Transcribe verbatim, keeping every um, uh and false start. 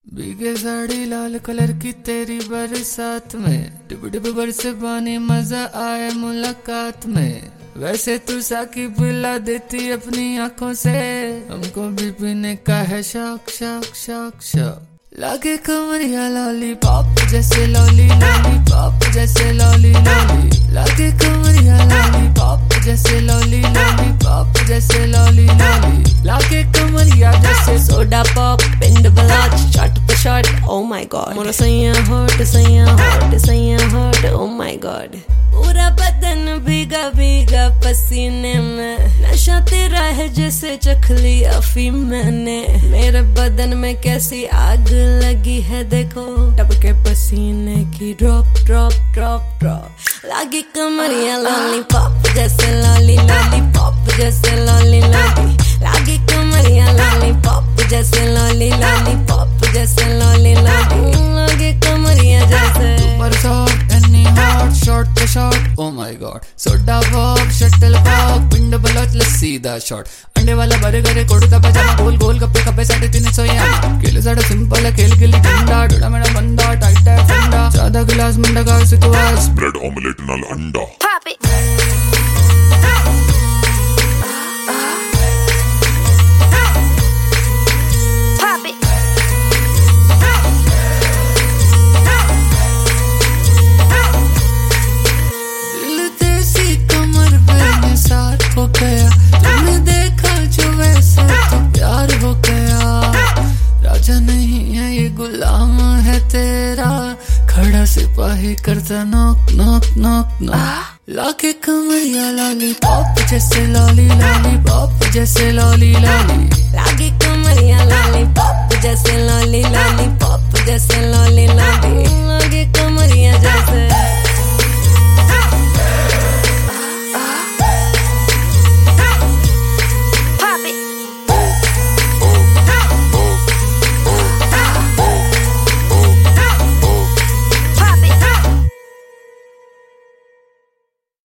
भीगे साड़ी लाल कलर की तेरी बरसात में, डिब डिब बरसे पानी मजा आए मुलाकात में। वैसे तू साकी पिला देती अपनी आंखों से, हमको भी पीने का है शौक शौक शौक शौक। लागे कमरिया लॉली पॉप जैसे लॉली लॉली पॉप जैसे लॉली लॉली। लागे कमरिया लॉली पॉप जैसे लॉली लॉली पॉप जैसे लॉली लॉली। लागे कमरिया जैसे सोडा पॉप पिंड बलाच शॉट पे शॉट ओ माय गॉड। मोरा सैया हॉट सैया हॉट सैया हॉट ओ माय गॉड। पूरा बदन भीगा भीगा पसीने में, नशा तेरा है जैसे चख ली अफीम मैंने। मेरे बदन में कैसी आग लगी है देखो, टपके पसीने की ड्रॉप ड्रॉप ड्रॉप ड्रॉप। लागी कमरिया लॉलीपॉप जैसे लॉली लॉली पॉप जैसे लॉली लॉली। लागी कमरिया लॉलीपॉप जैसे लॉली लॉली पॉप जैसे लॉली लॉली। लागी कमरिया जैसे super shot any hot shot पे shot oh my God. Soda pop shuttle pop पिंड बलोच लस्सी दा शॉट। अंडे वाला बर्गर कुर्ता पजामा गोल गोल गप्पे कप्पे साढ़े तीन सौ या खेल साढ़े सिंपल है खेल गिल्ली डंडा। डोड़ा मेरा बंदा टाइट है फंडा, ज्यादा गिलास मंडा का सितवास ब्रेड ऑमलेट नाल अंडा। Pop it. Pop it. दिल देसी कमर पे निसार हो गया, तुमने देखा जो वैसे तो प्यार हो गया। राजा नहीं है ये गुलाम है तेरा, खड़ा सिपाही करता नॉक नॉक नॉक नॉक। लाके कमरिया लॉली पॉप जैसे लॉली लॉली पॉप जैसे लॉली लॉली। लागी कमरिया लॉलीपॉप जैसे लॉली